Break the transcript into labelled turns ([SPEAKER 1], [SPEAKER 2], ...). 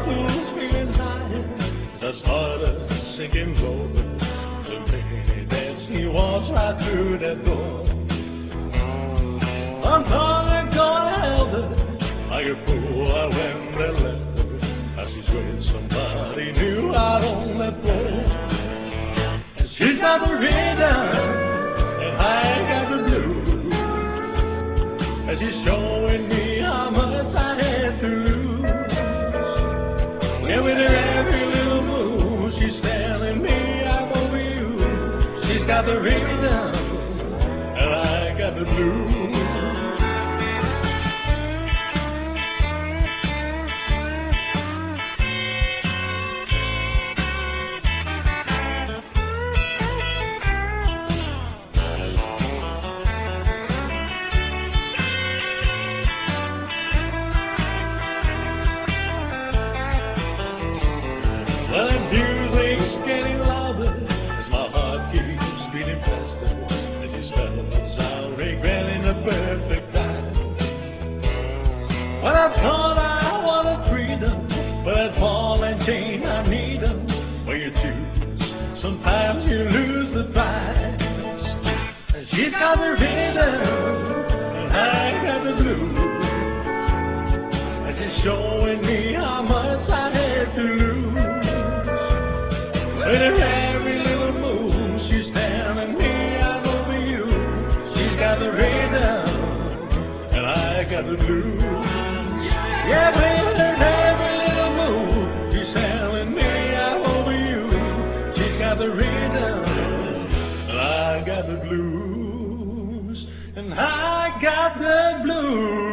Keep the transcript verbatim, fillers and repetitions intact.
[SPEAKER 1] who's feeling high. The stardust sinking low. The minute that she walks right through that door. I'm gonna gonna help her. Like a fool, I went and left her. As she's with somebody new out on that floor. And she's got the rhythm, and I got the blues. And she's showing me how much I had to lose. And with her every little move, she's telling me I'm over you. She's got the rhythm, and I got the blues. Well, that music's getting louder as my heart keeps beating faster. As these fellas are regretting the perfect time. Well, I thought I wanted freedom, but that ball and chain, I need them. When you choose, sometimes you lose the prize. And she's got the rhythm, and I got the blues. And she's showing me how much I had to lose. With her every little move, she's telling me I'm over you. She's got the rhythm, and I got the blues. Yeah, with her every little move, she's telling me I'm over you. She's got the rhythm, and I got the blues, and I got the blues.